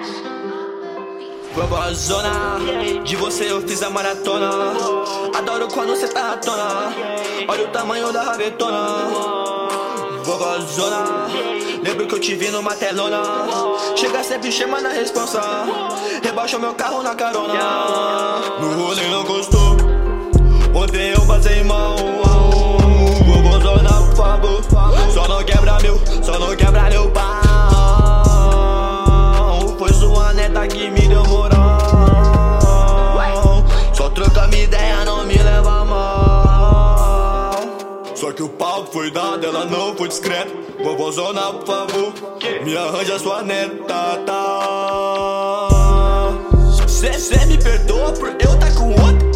Vovózona, de você eu fiz a maratona. Adoro quando cê tá ratona. Olha o tamanho da rabetona. Vovózona, lembro que eu te vi numa telona. Chega sempre chamando a responsa. Rebaixa meu carro na carona. No rolê não gostou. Ontem eu passei mal. Vovózona, por favor. Só não quebra meu pau. Foi sua neta que me deu moral. Só troca minha ideia, não me leva mal. Só que o pau foi dado, ela não foi discreta. Vovózona, por favor, me arranja sua neta, tá? Cê me perdoa por eu tá com outro.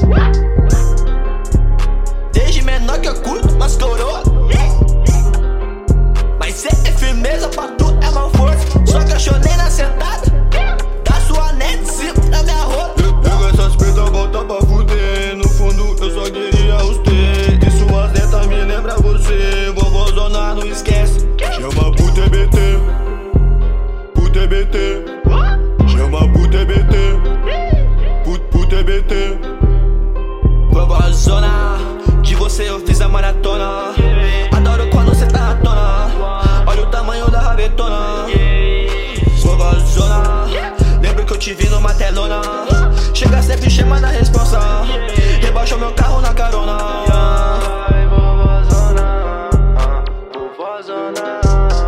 Desde menor que eu curto umas coroa. Mas cê é firmeza pra tu, é mal força. Só que eu chorei na sentada da sua neta em cima da minha roupa. Pego essas pretas, volta pra fuder. No fundo eu só queria os ter. E suas netas me lembra você. Vovózona, não esquece. Chama pro TBT. Pro TBT. Chama pro TBT. Pro TBT. Vovózona, de você eu fiz a maratona. Adoro quando cê tá ratona. Olha o tamanho da rabetona. Vovózona, lembro que eu te vi numa telona. Chega sempre chamando a responsa. Rebaixa meu carro na carona. Vovózona,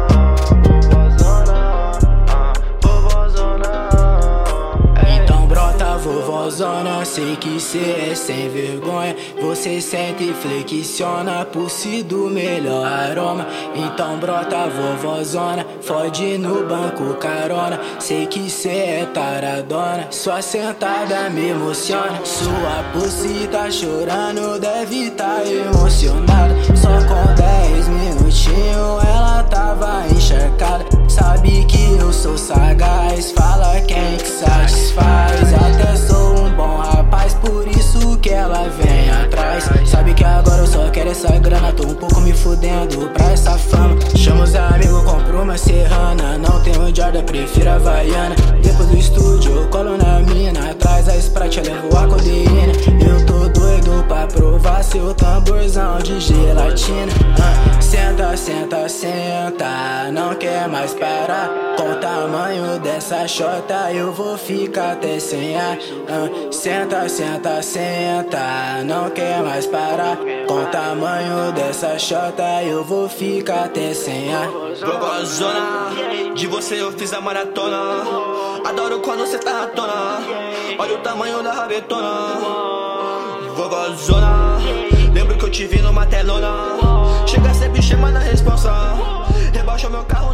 vovózona. Então brota, vovózona, sei que cê é sem vergonha. Você sente e flexiona por si do melhor aroma. Então brota, vovózona, fode no banco carona. Sei que cê é taradona, sua sentada me emociona. Sua pussy tá chorando, deve tá emocionada. Só com 10 minutinhos ela tava encharcada. Sabe que eu sou sagaz, fala quem que satisfaz. Até sou um bom rapaz, por isso que ela vem atrás. Sabe que agora eu só quero essa grana, tô um pouco me fudendo pra essa fama. Chama os amigos, compro uma serrana. Não tenho Jordan, prefiro a Havaiana. Depois do estúdio eu colo na mina, traz a Sprite, eu levo a codeína. Eu tô doido pra provar seu tamborzão de gelatina. Senta, senta, senta, não quer mais parar. Com o tamanho dessa chota eu vou ficar até sem ar. Senta, senta, senta, não quer mais parar. Com o tamanho dessa chota eu vou ficar até sem ar. Vovózona, de você eu fiz a maratona. Adoro quando cê tá ratona. Olha o tamanho da rabetona. Vovózona, lembro que eu te vi numa telona. Chega sempre chamando a responsa. Rebaixa meu carro